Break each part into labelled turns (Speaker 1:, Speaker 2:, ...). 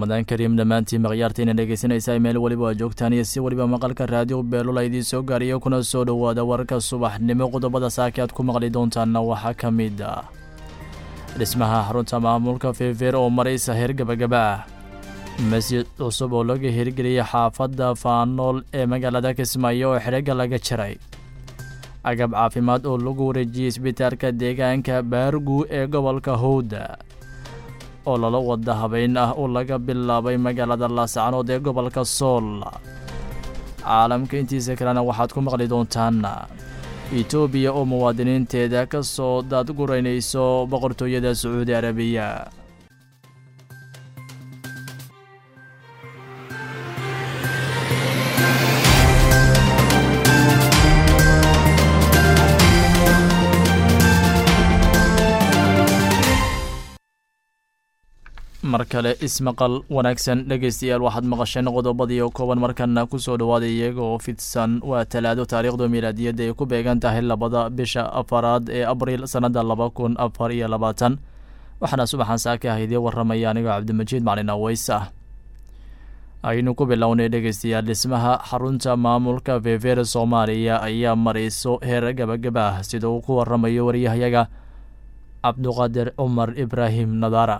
Speaker 1: Ramadan Kareem dhamaantii maqyaartiina dhageysanaysaa meel waliba joogtaan iyo si waliba maqalka raadiyo Beelola idin soo gaariyo kuna soo dhawaada warka subaxnimo qodobada saakaad ku maqli doontaan waxa kamid ah dhismaha xarunta maamulka Fever oo maraysa heer gabagaba masjid cusub oo laga hirgeliyay xaafadda Faanool ee magaalada Kismaayo oo xiriga laga jaray agab caafimaad oo lagu wareejiyay isbitaalka deegaanka Baargu ee gobolka Howda oo lala wada habeyn ah oo laga bilaabay magaalada Laascaanood ee gobolka Sool caalamka intiisa kalena waxaad ku maqli doontaan Itoobiya oo muwaadiniinteeda ka soo daadgureynayso boqortooyada Sacuudi Arabiya markale ismaqal wanaagsan dhageystayaal waxaad maqasheen qodobadii oo kooban markana ku soo dhawaaday iyagoo fidsan waa talaado taariikhda miilaadiyada ay ku beegan tahay 2 bisha afaraad ee Abriil sanada 2024 waxaana subaxan saaka ahaydii waramaya aniga Cabdimajiid Macalin Aweysa aynu ku bilownay dhageystayaal dhismaha xarunta maamulka Fever Soomaaliya ayaa marayso heer gabagaba sida uu ku waramayo wariyahayaga Cabduqaadir Umar Ibrahim Nadara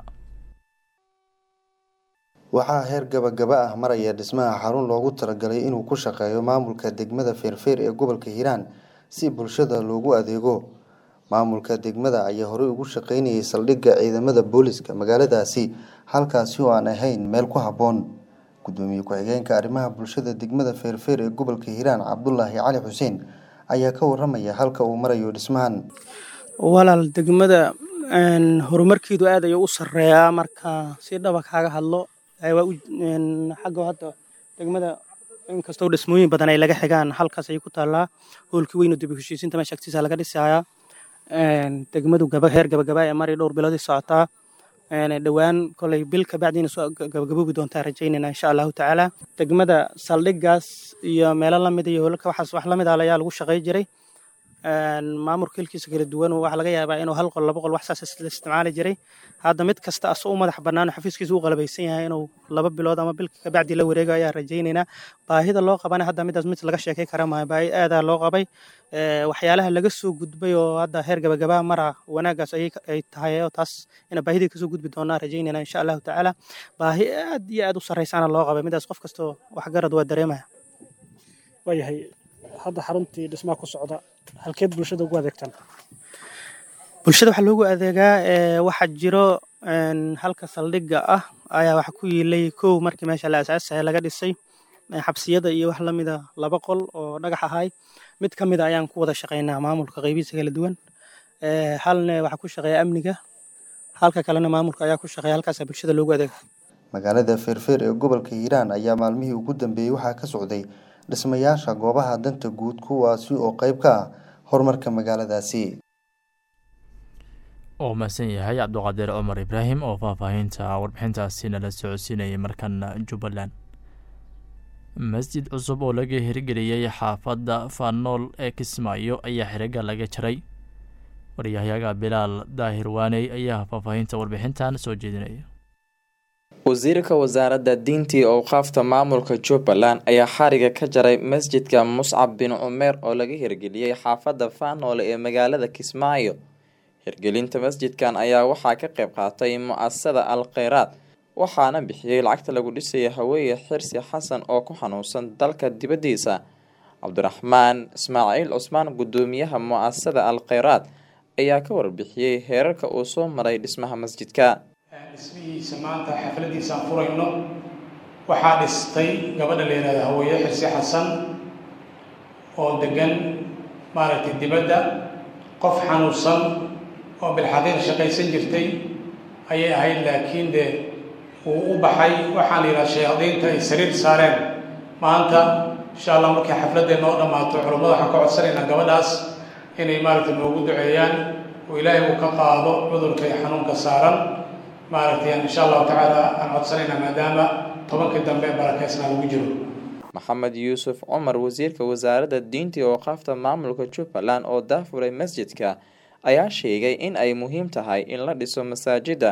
Speaker 2: waxaa heer gabagaba ah maraya dhismaha xarun loogu talagalay inuu ku shaqeeyo maamulka degmada Feerfeer ee gobolka Hiiraan si bulshada loogu adeego maamulka degmada ayaa hore ugu shaqeynayay saldhigga ciidamada booliska magaaladaasi halkaasi oo aan ahayn meel ku haboon gudoomiye ku-xigeenka arrimaha bulshada degmada Feerfeer ee gobolka Hiiraan Cabdullaahi Cali Xuseen ayaa ka waramaya halka uu marayo dhismahan
Speaker 3: walaal degmada horumarkiidu aad ayuu u sareeyaa marka si dhab ah kaaga hadlo xagga hadda degmada inkastoo dhismooyin badan ay laga xigaan halkaas ay ku taalaa hoolkii weyn oo dib u heshiisiinta meesha agtiisa laga dhisayaa degmadu heer gabagaba ee mari dhowr bilood socotaa dhawaan kolay bil ka bacdiina soo gabagaboobi doontaa rajaynayna insha Allahu tacaala degmada saldhigaas iyo meelo la mid iyo hoolka waxaas wax la mid ah ayaa lagu shaqeey jiray maamulka hilkiisa kala duwan waxa laga yaabaa inuu hal qol laba qol wax saas isticmaali jiray hadda mid kasta asoo madax banaan xafiiskiisa uu qalbaysan yahay inuu 2 bilood ama bil ka bacdi la wareego ayaa rajaynayna baahida loo qabana hadda midaas mid laga sheekay kara ma baahi aad loo qabay waxyaalaha laga soo gudbay oo hadda heer gabagaba mara wanaagaas ay tahay oo taas in baahida ka soo gudbi doona rajaynayna insha Allah tacaala baahi aad iyo aad u sareysana loo qabay midaas qof kasto wax garad waa dareemaya
Speaker 4: wayahay hadda xaruntii dhismaha ku socda halkeed bulshada ugu adeegtaan
Speaker 3: bulshada waxa loogu adeegaa waxa jiro halka saldhigga ah ayaa waxa ku yeelay koow markii meesha la asaasay laga dhisay xabsiyada iyo wax la mid ah 2 qol oo dhagax ahay mid kamid ah ayaan ku wada shaqeynaa maamulka qaybihiisa kala duwan halna waxa ku shaqeeya amniga halka kalena maamulka ayaa ku shaqeeya halkaas bulshada loogu adeegaa
Speaker 2: magaalada Feerfeer ee gobolka Hiiraan ayaa maalmihii ugu dambeeyay waxa ka socday dhismayaasha goobaha danta guud kuwaasi oo qayb ka ah horumarka magaaladaasi
Speaker 1: oo maasan yahay Cabduqaadir Umar Ibrahim oo faahfaahinta warbixintaasi nala socodsiinayay markana Jubbaland masjid cusub oo laga hirgeliyay xaafadda Faanool ee Kismaayo ayaa xiriga laga jaray wariyahayaga Bilaal Daahir Waaney ayaa faahfaahinta warbixintan soo jeedinaya
Speaker 5: wasiirka wasaaradda diinta iyo awqaafta maamulka Jubbaland ayaa xariga ka jaray masjidka Muscab bin Umeer oo laga hirgeliyay xaafadda Faanool ee magaalada Kismaayo hirgelinta masjidkan ayaa waxaa ka qayb qaatay mu'assasada Al-Khayraat waxaana bixiyay lacagta lagu dhisay Haweeye Xirsi Xasan oo ku xanuunsan dalka dibadiisa Cabdiraxmaan Ismaaciil Usmaan gudoomiyaha mu'assasada Al-Khayraat ayaa ka warbixiyay heerarka uu soo maray dhismaha masjidka
Speaker 6: ismihiisa maanta xafladiisa furayno waxaa dhistay gabadha la yiraahdo Haweeye Xirsi Xasan oo degan maaragtay dibadda qof xanuunsan oo bil xaqiiq shaqaysan jirtay ayay ahayd laakiin uu u baxay waxaan la yiraahdaa shayaadiinta ay sariir saareen maanta insha Allah markii xafladeena oo dhamaato culimada waxa ka codsanayna gabadhaas inay maaragtay noogu duceeyaan oo Ilaahay uu ka qaado cudurka iyo xanuunka saaran maaragtay insha Allah tacaala aan codsanayna maadaama 10 dambe barakeysna lagu jiro
Speaker 5: Maxamed Yuusuf Umar wasiirka wasaaradda diinta iyo awqaafta maamulka Jubbaland oo daafuray masjidka ayaa sheegay in ay muhiim tahay in la dhiso masaajida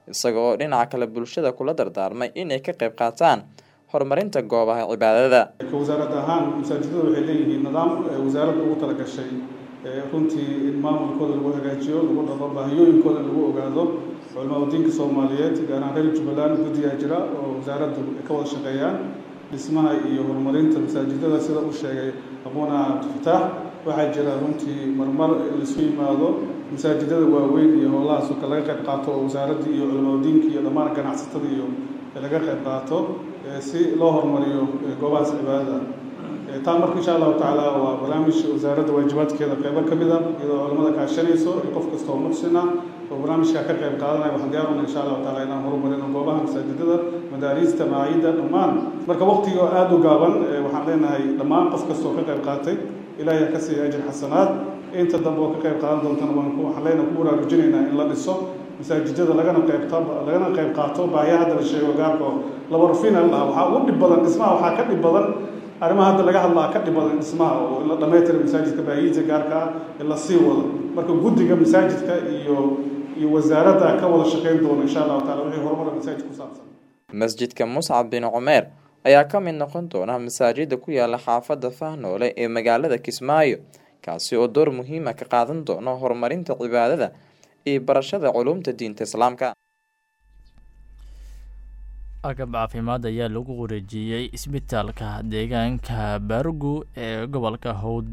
Speaker 5: isaga oo dhinaca kale bulshada kula dardaarmay inay ka qayb qaataan horumarinta goobaha cibaadada.
Speaker 7: wasaaradda ahaan masaajidada waxay leeyihiin nidaam wasaaradda ugu talagashay runtii in maamulkooda lagu hagaajiyo, lagu dhaqo baahiyooyinkooda lagu ogaado. culimada diinka Soomaaliyeed gaar ahaan reer Jubbaland guddiga jira oo wasaaraddu ka wada shaqeeyaan dhismaha iyo horumarinta masaajidada sida uu sheegay aqoona Abdulfataax. waxaa jira runtii marmar la isu yimaado masaajidada waaweyn iyo howlahaas oo laga qayb qaato oo wasaaradda iyo culimada diinka iyo dhammaan ganacsatada iyo laga qayb qaato si loo horumariyo goobahaas cibaadada. taa marka insha Allah taala waa barnaamij wasaaradda waajibaadkeeda qayb ka mid ah iyadoo culimada kaashanayso qof kasta oo muxsina oo barnaamijka ka qayb qaadanaya. waxaan diyaarinaynaa insha Allah taala inaan horumarino goobaha masaajidada, madaarista, macaayida dhammaan. marka waqtiga aad u gaaban waxaan leenahay dhammaan qof kasta oo ka qayb qaatay ilaahay ka siiyo ajir xasanaad. inta dambe oo ka qayb qaadan doontana waxaan leenahay ku waraajinaynaa in la dhiso masaajidada lagana qayb qaato baahiyaha hadda la sheego gaarka laba rufin Allah waxa ugu dhib badan dhismaha, waxaa ka dhib badan arrimaha hadda laga hadlaa ka dhib badan dhismaha oo in la dhammaystiro masaajidka baahiyihiisa gaarka in la sii wado. marka guddiga masaajidka iyo wasaaradda ka wada shaqeyn doona insha Allah taala wixii horumar masaajidka ku saabsan.
Speaker 5: Masjidka Muscab bin Umeer ayaa ka mid noqon doona masaajida ku yaala xaafadda Fahnoole ee magaalada Kismaayo, kaasi oo door muhiim ah ka qaadan doona horumarinta cibaadada iyo barashada culuumta diinta Islaamka.
Speaker 1: agab caafimaad ayaa lagu wareejiyay isbitaalka deegaanka Bargu ee gobolka Hawd.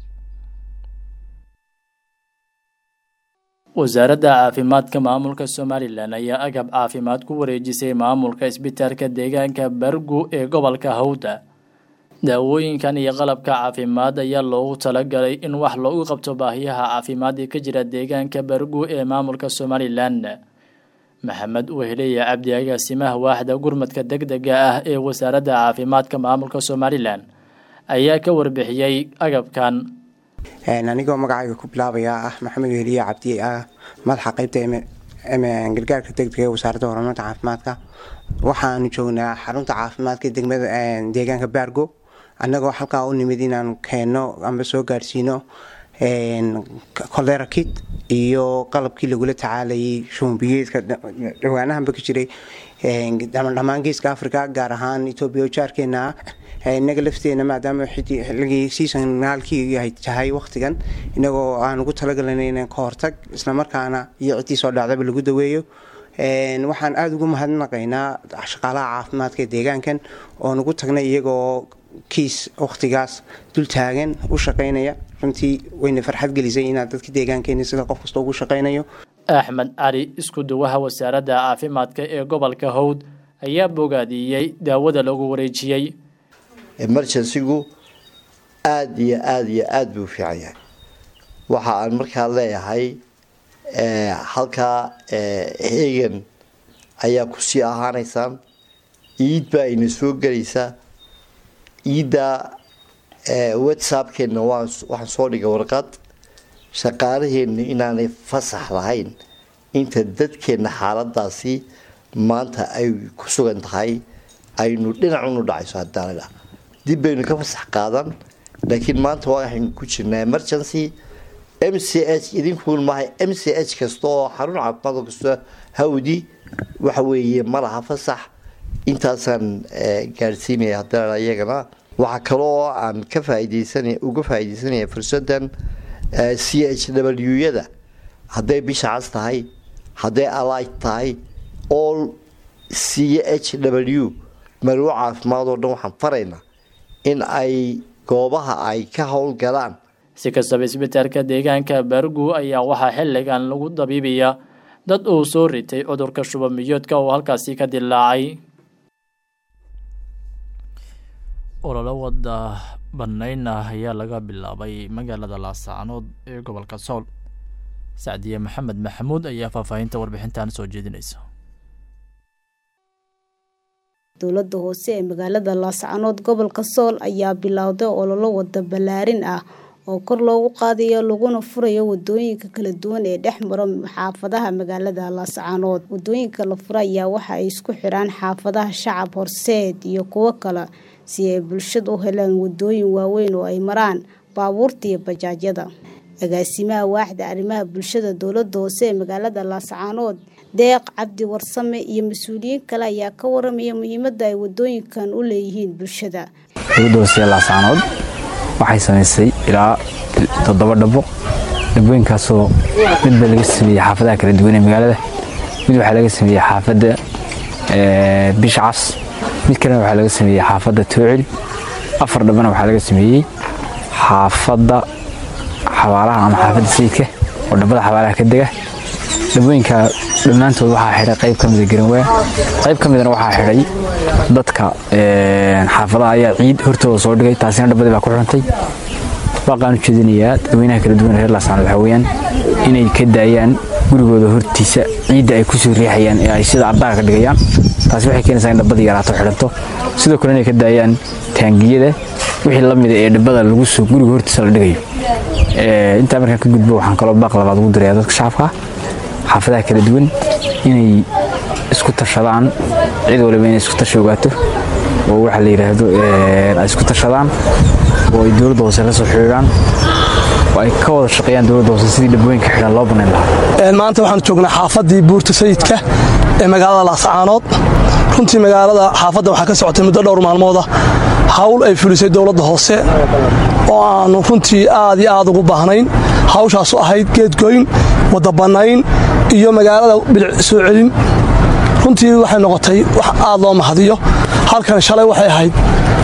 Speaker 1: wasaaradda caafimaadka maamulka Somaliland ayaa agab caafimaad ku wareejisay maamulka isbitaalka deegaanka Bargu ee gobolka Hawd. daawooyinkan iyo qalabka caafimaad ayaa loogu talagalay in wax loogu qabto baahiyaha caafimaad ee ka jira deegaanka Bargu ee maamulka Somaliland. maxamed Weheliya Cabdi agaasimaha waaxda gurmadka degdega ah ee wasaaradda caafimaadka maamulka Somaliland ayaa ka warbixiyay agabkan.
Speaker 8: anigoo magacayga ku bilaabaya maxamed Weheliya Cabdi madaxa qaybta gargaarka degdega ee wasaaradda horumarinta caafimaadka. waxaanu joognaa xarunta caafimaadka degmada deegaanka Bargu annagoo halkaa u nimid inaan keeno ama soo gaarsiino cholera kit iyo qalabkii lagula tacaalayay shubanbiyeedka dhawaanahanba ka jiray dhammaan geeska Afrika gaar ahaan Ethiopia jaarkeena. inaga lafteena maadaama xilligii seasonalkii ay tahay waqtigan inagoo aan ugu talagalnay inaan ka hortag isla markaana iyo cidii soo dhacdaba lagu daweeyo. waxaan aad ugu mahadnaqaynaa shaqaalaha caafimaadka deegaankan oo nagu tagnay iyagoo kiis waqtigaas dul taagan u shaqeynaya. runtii wayna farxad gelisay inaad dadka deegaankeena sida qof kasta ugu shaqeynayo.
Speaker 1: Axmed Cali isku duwaha wasaaradda caafimaadka ee gobolka Hawd ayaa bogaadiyay daawada lagu wareejiyay.
Speaker 9: emergency-gu aad iyo aad buu fiican yahay. waxa aan markaa leeyahay halkaa heegan ayaa ku sii ahaanaysaan. ciid baa ina soo gelaysaa. ciidda whatsappkeena waxaan soo dhigay warqad shaqaalaheena inaanay fasax lahayn inta dadkeena xaaladaasi maanta ay ku sugan tahay aynu dhinacunu dhacayso. haddaanada dib baynu ka fasax qaadan, laakiin maanta waxaynu ku jirnaa emergency. MCH idinkuun maahay MCH kasta oo xarun caafimaad kasta hawdi waxa weeye malaha fasax. intaasaan gaarsiinaya haddana iyagana. waxaa kaloo aan uga faa'iidaysanaya fursadan CHW-yada hadday bisha cas tahay, hadday alight tahay, all CHW marwo caafimaad oo dhan waxaan faraynaa in ay goobaha ay ka howlgalaan.
Speaker 1: si kastaba isbitaalka deegaanka Bargu ayaa waxaa xilligan lagu dabiibaya dad uu soo ritay cudurka shubanbiyoodka oo halkaasi ka dilaacay. olole wada banayn ayaa laga bilaabay magaalada Laascaanood ee gobolka Sool. Sacdiye Maxamed Maxamuud ayaa faahfaahinta warbixintan soo jeedinaysa.
Speaker 10: dowladda hoose ee magaalada Laascaanood gobolka Sool ayaa bilowday olole wada balaarin ah oo kor loogu qaadayo laguna furayo wadooyinka kala duwan ee dhex maro xaafadaha magaalada Laascaanood. wadooyinka la furayo waxa ay isku xiraan xaafadaha Shacab, Horseed iyo kuwa kale si ay bulshadu u helaan wadooyin waaweyn oo ay maraan baabuurta iyo bajaajyada. agaasimaha waaxda arrimaha bulshada dowladda hoose ee magaalada Laascaanood Deeq Cabdi Warsame iyo mas'uuliyiin kale ayaa ka waramaya muhiimadda ay wadooyinkan u leeyihiin bulshada.
Speaker 11: Dowladda Laascaanood waxay sameysay ilaa 7 dhabo. Dabooyinkaasoo midba laga sameeyay xaafadaha kala duwan ee magaalada. Mid waxa laga sameeyay xaafadda Bishcas, mid kale waxa laga sameeyay xaafadda Tuucil, 4 dhabana waxa laga sameeyay xaafadda Xawaaraha ama xaafadda Sayidka oo dhabada xawaaraha ka dega. Dabooyinka dhamaantood waxaa xiray qayb ka mid ah Garowe, qayb ka midna waxaa xiray dadka xaafadaha ayaa ciid hortooda soo dhigay, taasina dhabadii baa ku xuntay. Waaqaan u jeedinayaa dadweynaha kala duwan reer Laascaanood waxa weeyaan inay ka daayaan gurigooda hortiisa ciidda ay ku soo riixayaan ee ay sida ardaaga ka dhigayaan. taas waxay keenaysaa in dhabada yaraato xiranto. Sidoo kale inay ka daayaan taangiyada wixii la mid ah ee dhabada lagu soo guriga hortiisa la dhigayo. Inta markaan ka gudbo waxaan kaloo baaq labaad ugu diray dadka shacabka xaafadaha kala duwan inay isku tashadaan, cid walba inay isku tashi ogaato oo waxa la yiraahdo ay isku tashadaan oo ay dowladda hoose la soo xiriiraan oo ay ka wada shaqeeyaan dowladda hoose sidii dhabooyinka xiran loo baneyn lahaa.
Speaker 12: Maanta waxaan joognaa xaafadii Buurta Sayidka ee magaalada Laascaanood. runtii magaalada xaafadda waxaa ka socotay muddo dhowr maalmood ah hawl ay fulisay dowladda hoose oo aan runtii aad ugu baahnayn. hawshaas ahayd geed goyn, wada banayn iyo magaalada bilic soo celin. runtii waxay noqotay wax aad loo mahadiyo. halkan shalay waxay ahayd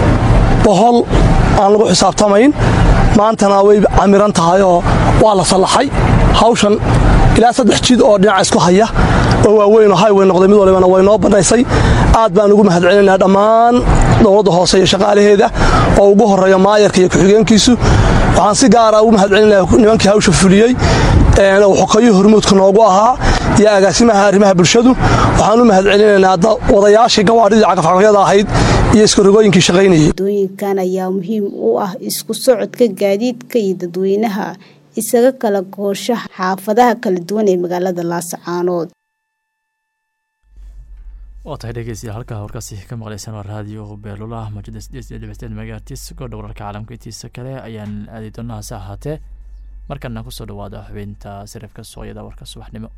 Speaker 12: bohol aan lagu xisaabtamayn, maantana way camiran tahay oo waa la salaxay. hawshan ilaa 3 jid oo dhinac isku haya oo waaweyn oo highway noqday, mid walba way noo banaysay. aad baan ugu mahadcelinayaa dhammaan dowladda hoose iyo shaqaalaheeda oo ugu horeeya maayarka iyo ku-xigeenkiisu. waxaan si gaar ah ugu mahadcelinayaa nimankii hawsha fuliyay oo xoqayo hormuudka noogu ahaa iyo agaasimaha arrimaha bulshadu. waxaan u mahadcelinaynaa wadayaashii gawaadhida cagaf-cagafyada ahayd iyo iskarogooyinkii shaqaynayay.
Speaker 10: Wadooyinkan ayaa muhiim u ah isku socodka gaadiidka iyo dadweynaha isaga kala gooshaha xaafadaha kala duwan ee magaalada Laascaanood.
Speaker 1: Waatahay dhegeystayaal halkaa warkaasi ka maqleysan waa raadiyo Beelula Majlis DSD magaartiis gobol wararka caalamka intiisa kale ayaan aadi doonaa saaxate markana ku soo dhawaada xubinta sarifka suuqyada warka subaxnimo.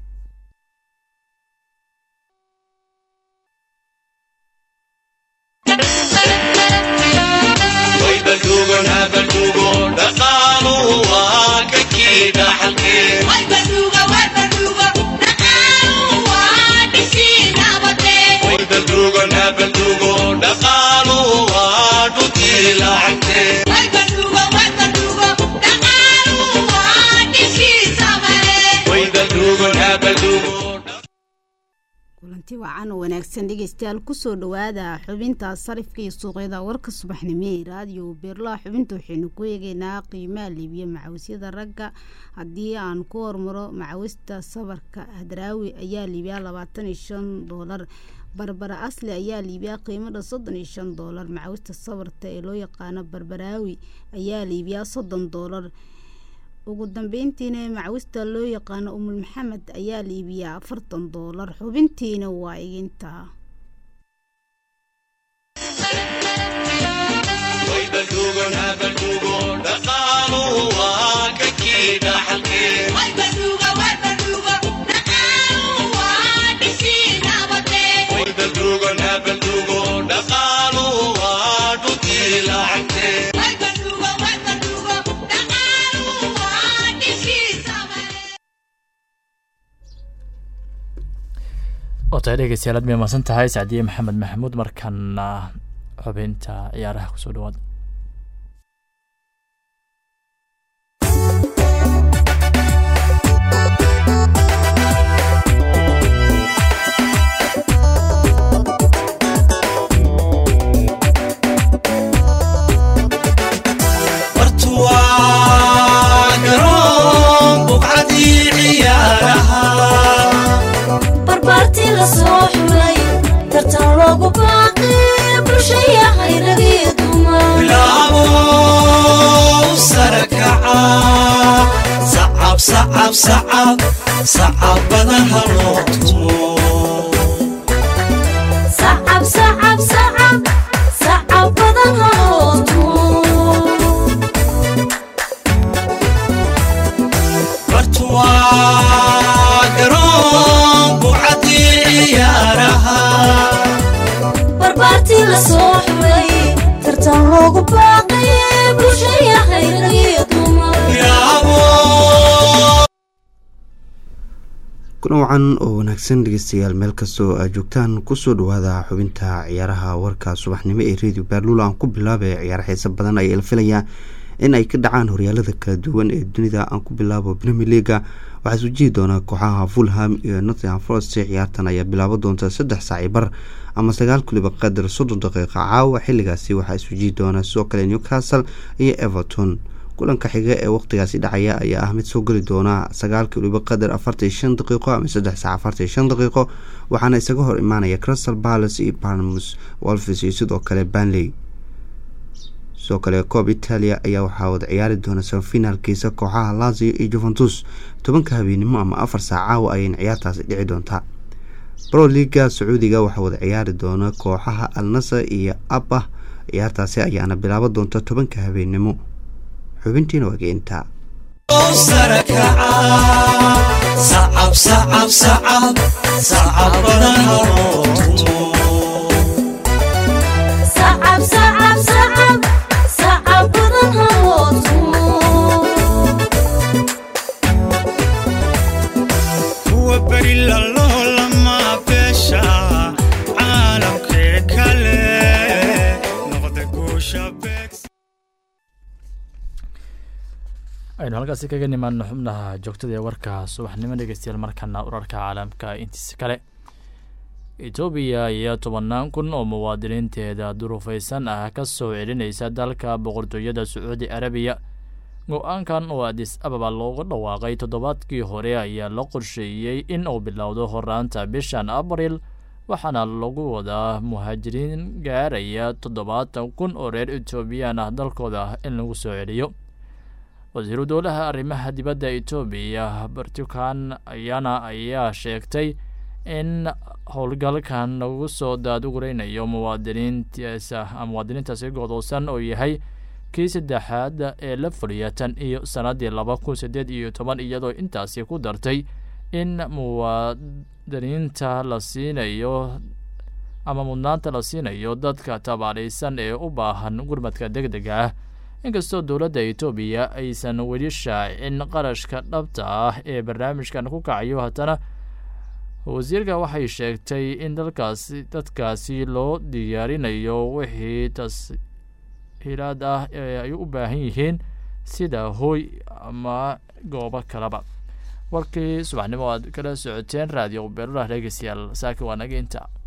Speaker 10: kulanti wacan oo wanaagsan dhegeystayaal ku soo dhawaada xubinta sarifka iyo suuqyada warka subaxnimo ee raadiyo Beerla. xubinta waxaynu ku eegaynaa qiimaha liibiya macawisyada ragga. haddii aan ku hormaro macawista sabarka Hadraawi ayaa liibiya $25, Barbara Asli ayaa liibiya qiimada $35, macawista sabarta ee loo yaqaan Barbaraawi ayaa liibiya $30. ugu dambeyntiina macawista loo yaqaan Umul Maxamed ayaa liibiya $40. xubintiina waa iginta
Speaker 1: Otahay dhegeystayaal aad mahadsan tahay Saadiye Maxamed Maxamuud. markana xubinta ciyaaraha ku soo dhawaada.
Speaker 13: صعب بدنها لوتمو صعب بدنها لوتمو برتوا قرون marti la soo xulay tartan loogu baaqay bulshaya khayr iyo dumar
Speaker 2: kuna wacan oo wanaagsan dhegeystayaal meel kastoo aad joogtaan kusoo dhawaada xubinta ciyaaraha warka subaxnimo ee radio Beerlula aan ku bilaabay ciyaar xiiso badan ay filayaan in ay ka dhacaan horyaalada kala duwan ee dunida. aan ku bilaabo Premier League waxaa soo jeedi doona kooxaha Fulham iyo Nottingham Forest. ciyaartan ayaa bilaaban doonta 3 saac bar ama 9 kuliba qadar 30 daqiiqo caawa xilligaasi. waxaa soo jeedi doona sidoo kale Newcastle iyo Everton. kulanka xiga ee waqtigaasi dhacaya ayaa ah mid soo gali doona 9 kuliba qadar 45 daqiiqo ama 3 saac 45 daqiiqo waxaana isaga hor imaanaya Crystal Palace iyo Bournemouth, Wolves iyo sidoo kale Burnley. sidoo kale Coppa Italia ayaa waxaa wada ciyaari doona semifinalkiisa kooxaha Lazio iyo Juventus 10 habeenimo ama 4 saac caawa ayay ciyaartaasi dhici doontaa. Pro League Sacuudiga waxaa wada ciyaari doona kooxaha Al Nassr iyo Abba. ciyaartaasi ayaana bilaaban doonta 10 habeenimo. xubintiina waa geenta
Speaker 13: sacab sacab sacab sacab badan sacab sacab sacab sacab badan kuwa bari loo lama beesha caalamkee kale noqda guusha
Speaker 1: aynu halkaasi kaga nimaano xubnaha joogtada ee warka subaxnimo dhegeystayaal. markana urarka caalamka intiisa kale. Itoobiya ayaa 10,000 oo muwaadiniinteeda durufaysan ah ka soo celinaysa dalka boqortooyada Sacuudi Arabiya. go-aankan oo Addis Ababa looga dhawaaqay toddobaadkii hore ayaa la qorsheeyay in uu bilowdo horaanta bishan Abriil, waxaana lagu wadaa muhaajiriin gaaraya 70,000 oo reer Itoobiyaan ah dalkooda in lagu soo celiyo. wasiiru dowlaha arrimaha dibadda Itoobiya Bartukan ayaa sheegtay in howlgalkan lagu soo daadguraynayo muwaadiniintaasi go'doonsan oo yahay kii saddexaad ee la fuliyay tan iyo sanadii 2018 iyadoo intaasi ku dartay in muwaadiniinta la siinayo ama mudnaanta la siinayo dadka tabaalaysan ee u baahan gurmadka degdega ah. inkastoo dowladda Itoobiya aysan weli shaacin qarashka dhabta ah ee barnaamijkan ku kacayo, haddana wasiirka waxay sheegtay in dadkaasi loo diyaarinayo wixii tashiilaad ah ee ay u baahan yihiin sida hooy ama goobo kaleba. warkii subaxnimo aad kala socoteen radio Beerlula dhegeystayaal saaka waa naga inta.